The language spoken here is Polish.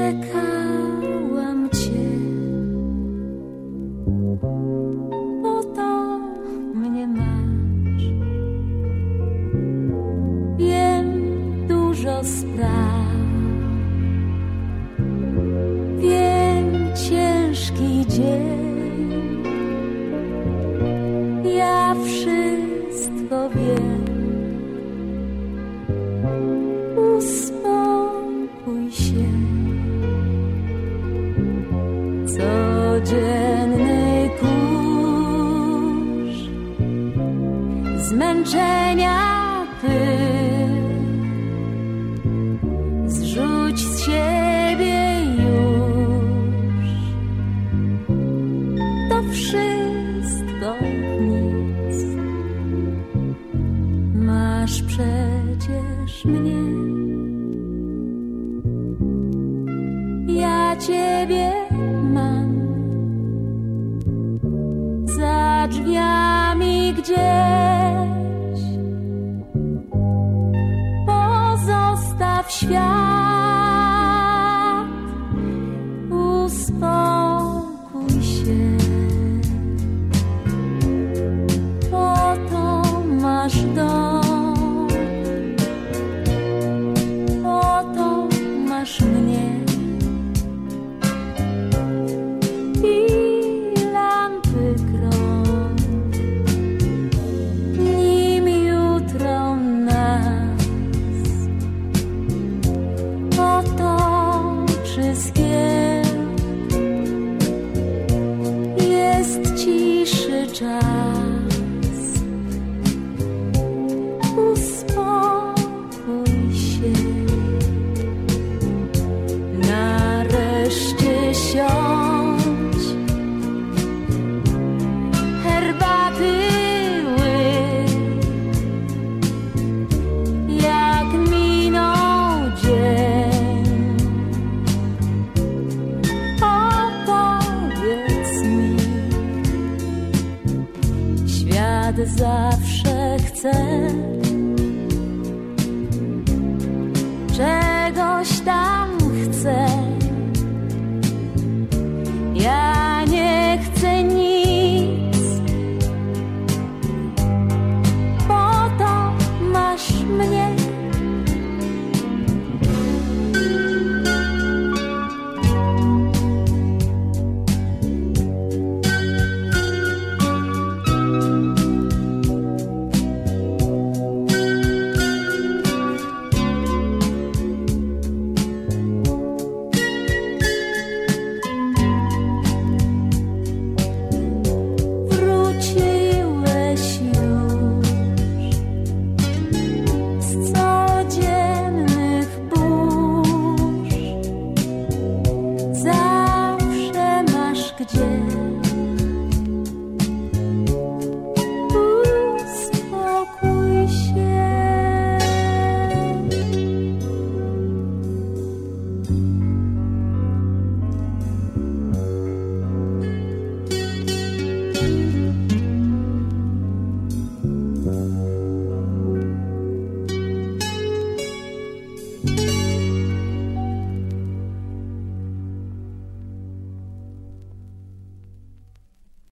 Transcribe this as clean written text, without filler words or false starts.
czekałam cię, bo to mnie masz. Wiem dużo spraw, wiem ciężki dzień, ja wszystko wiem. Uspokój się. Codzienny kurz zmęczenia pył zrzuć z siebie już. To wszystko nic. Masz przecież mnie. Ja ciebie mam za drzwiami gdzieś. Pozostaw świat, uspokój się. Po to masz dom, po to masz mnie. Zawsze chcę czegoś tam chcę. Ja nie chcę nic. Po to masz mnie. Uspokój się.